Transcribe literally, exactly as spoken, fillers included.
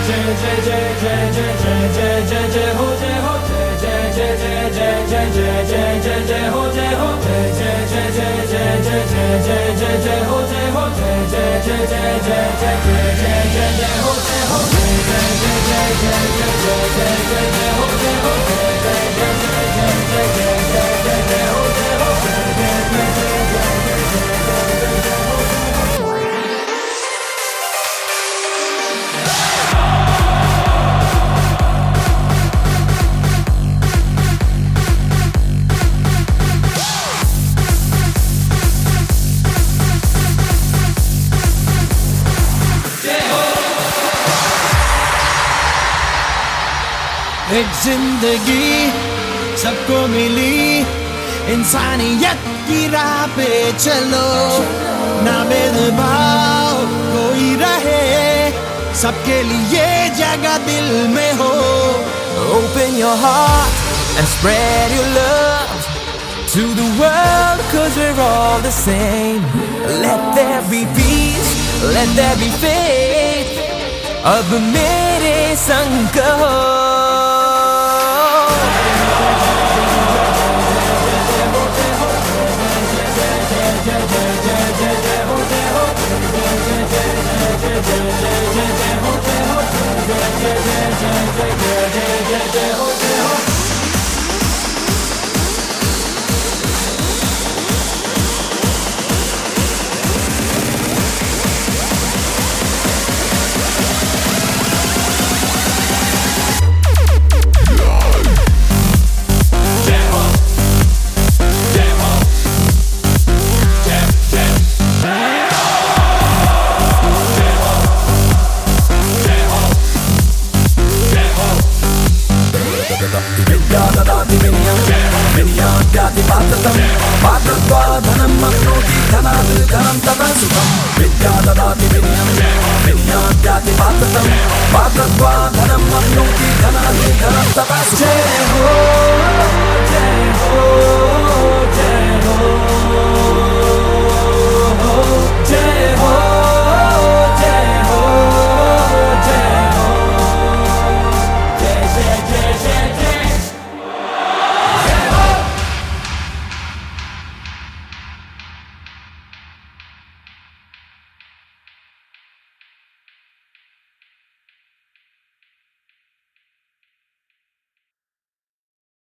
एक जिंदगी सबको मिली, इंसानियत की राह पे चलो, ना भेदभाव कोई रहे, सबके लिए जगह दिल में हो। Open your heart and spread your love to the world, cause we're all the same. Let there be peace, let there be faith, अब मेरे संग कहो। जय हो।